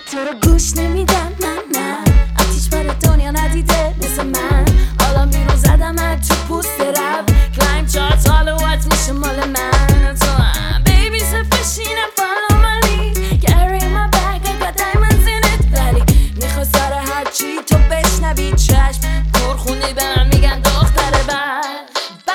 تو رو گوش نمیدم، نه آتیش بار دنیا ندیده مثل من. حالا بیرون زدم تو پوست رب، کلایم چارت حالا وات میشه مال من. تو هم بیبی سفشینم follow my lead, carry my bag I got diamonds in it. ولی میخوای سر هرچی تو بشنوی چشم پرخونی به من میگن دختر بد.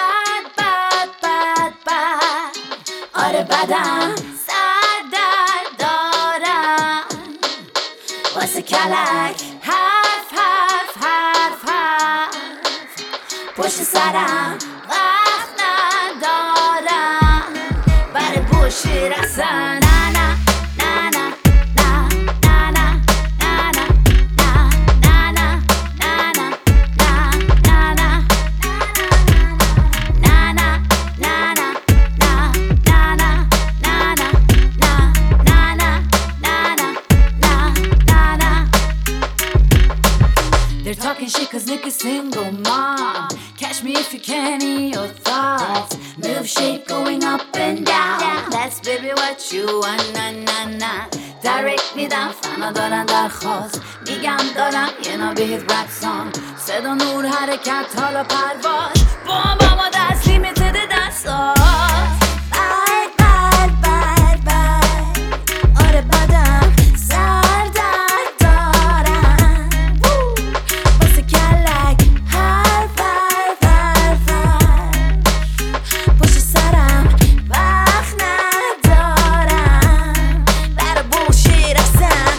آره بدم سر دارم واسه کلک، حرف پشت سرم وقت ندارم برای بوشی رسن. They're talking shit cause Nick is single mom. Catch me if you can in your thoughts. Move shape going up and down. That's baby what you want, na. Direct me down, فنا دارن درخواست. میگم دارم یه نابهت رپ سانگ. صدا نور حرکت حالا پرواز. بابا دست لیمیتد دستاز. آره بدم سر دارم واسه کلک، حرف پشت سرم وقت ندارم برا بوشی رسم.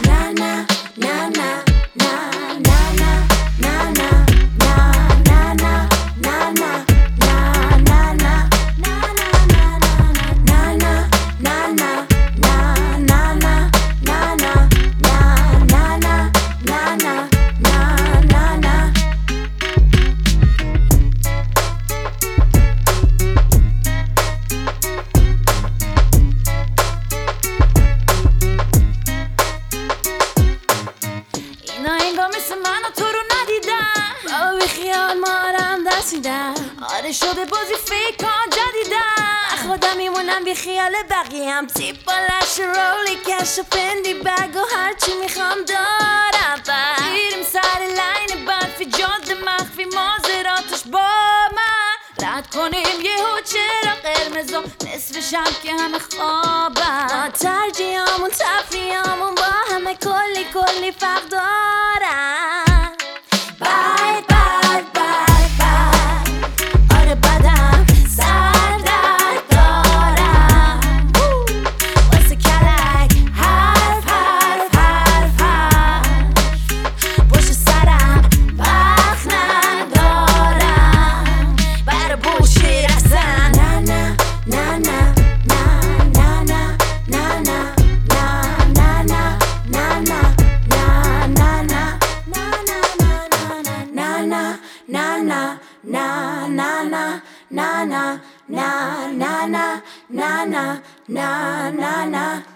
انگار مثل من و تو رو ندیدم، بابا بی خیال مارم دست میدم. آره شده بازی فیک ها جدیدم، خودم میمونم بی خیال بقیم. تیپ بالش رولی کش و پندی بگ و هرچی میخوام دارم. میریم سر لین برفی جاده مخفی مازراتش با من رد کنیم یه چرا قرمز و نصف شب که همه خوابم. ما ترجیحامون تفریحامون با همه کلی فرق دارن. بای آره بدم سر دارم واسه کلک، حرف پشت سرم وقت ندارم برا بوشی رسن. Na